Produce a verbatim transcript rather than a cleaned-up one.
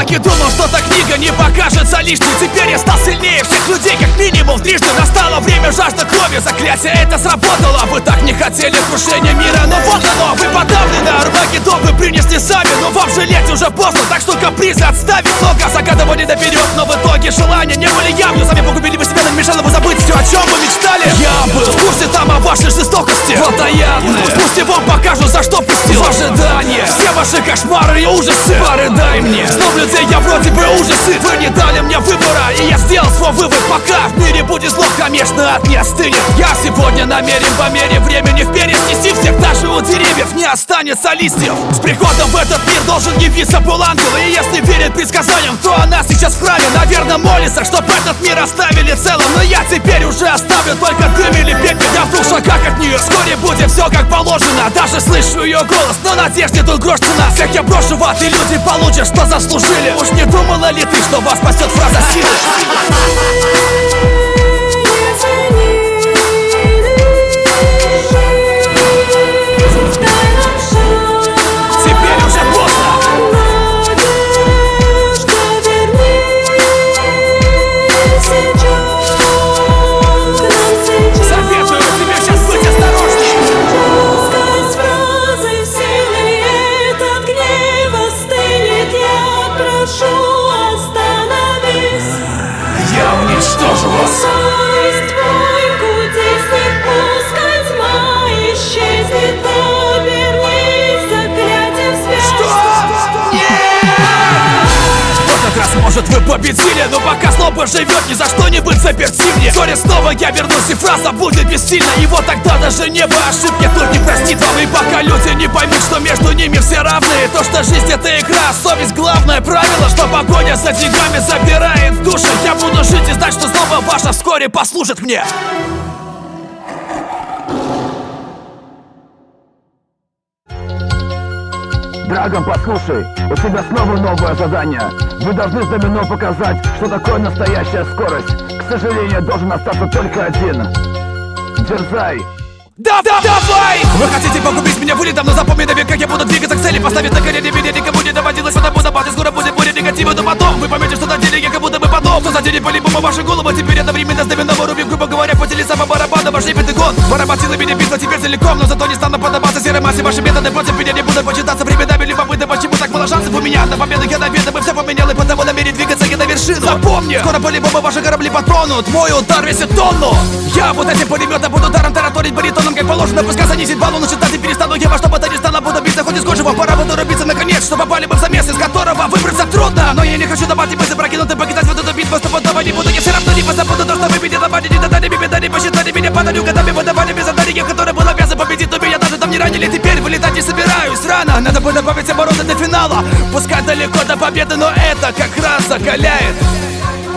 так и думал, что та книга не покажется лишней. Теперь я стал сильнее всех людей, как минимум трижды. Настало время жажда крови, заклятие это сработало. Вы так не хотели крушения мира, но вот оно. Вы подавлены, Армагеддон вы принесли сами, но вам жалеть уже поздно, так что капризы отставить. Много загадывали наперед, но в итоге желания не были явью. Сами погубили вы себя, нам мешало бы забыть все, о чем вы мечтали. Я был в курсе там о вашей жестокости, плотоядны. Пусть вам покажу, за что пустил в ожидание. Все ваши кошмары и ужасы, порыдай мне. Снов людей я вроде бы ужасы. Вы не дали мне выбора, и я сделал свой вывод. Пока в мире будет зло, конечно, ад не остынет. Я сегодня намерен по мере времени вперед снести всех. Даже у деревьев не останется листьев. С приходом в этот мир должен явиться полангел. И если верить предсказаниям, то она сейчас в храме. Наверное, молится, чтоб этот мир оставили целым. Но я теперь уже оставлю только дым или пепел. Я в двух шагах от нее, вскоре будет все как положено. Даже слышу ее голос, но надежде тут грош цена. Всех я брошу в ад, и люди получат, что заслужили. Уж не думала ли ты, что вас спасет фраза силы? Может, вы победили, но пока злоба живет, ни за что не быть заперти мне. Вскоре снова я вернусь, и фраза будет бессильна. И вот тогда даже небо ошибки тут не простит вам. И пока люди не поймут, что между ними все равны, то, что жизнь это игра, совесть главное правило. Что погоня за деньгами забирает души. Я буду жить и знать, что снова ваша вскоре послужит мне. Драгон, послушай, у тебя снова новое задание. Вы должны с Домино показать, что такое настоящая скорость. К сожалению, должен остаться только один. Дерзай! Да, да, давай! Вы хотите погубить меня вылетом, но запомни навек, как я буду двигаться к цели. Поставить на колени, меня никому не доводилось, потому запад. И скоро будет буря негатива, но потом вы поймете, что на деле я как будто бы потом. Кто задели по-любому вашу голову, теперь одновременно с Домино рубим, грубо говоря, по телесам по барабану. Ваш лепит и гон, барабатила меня битва теперь целиком. Но зато не стану поддаваться серой массе. Ваши методы против меня не будут почитаться временами любопытно. Почему так мало шансов у меня? На победу я наведу, мы все поменял, и потому намерен двигаться я на вершину. Запомни, скоро по-любому ваши корабли потонут. Мой удар весит тонну. Я вот этим пулеметом буду ударом тараторить баритоном, как положено. Пускай занизить баллон, начитать и перестану я во что бы то ни стало, буду биться, хоть и скотчем. Пора буду рубиться наконец, что попали бы в замес, из которого выбраться трудно. Но я не хочу давать и мысли прокинуть и покидать вот эту битву. Стопудово не буду, я все равно не позабуду то, что вы меня давали, не додали мне беда, не посчитали меня подарю годами, выдавали без задания, который был обязан победить, но меня даже там не ранили. Теперь вылетать не собираюсь рано, надо бы добавить обороты до финала. Пускай далеко до победы, но это как раз закаляет.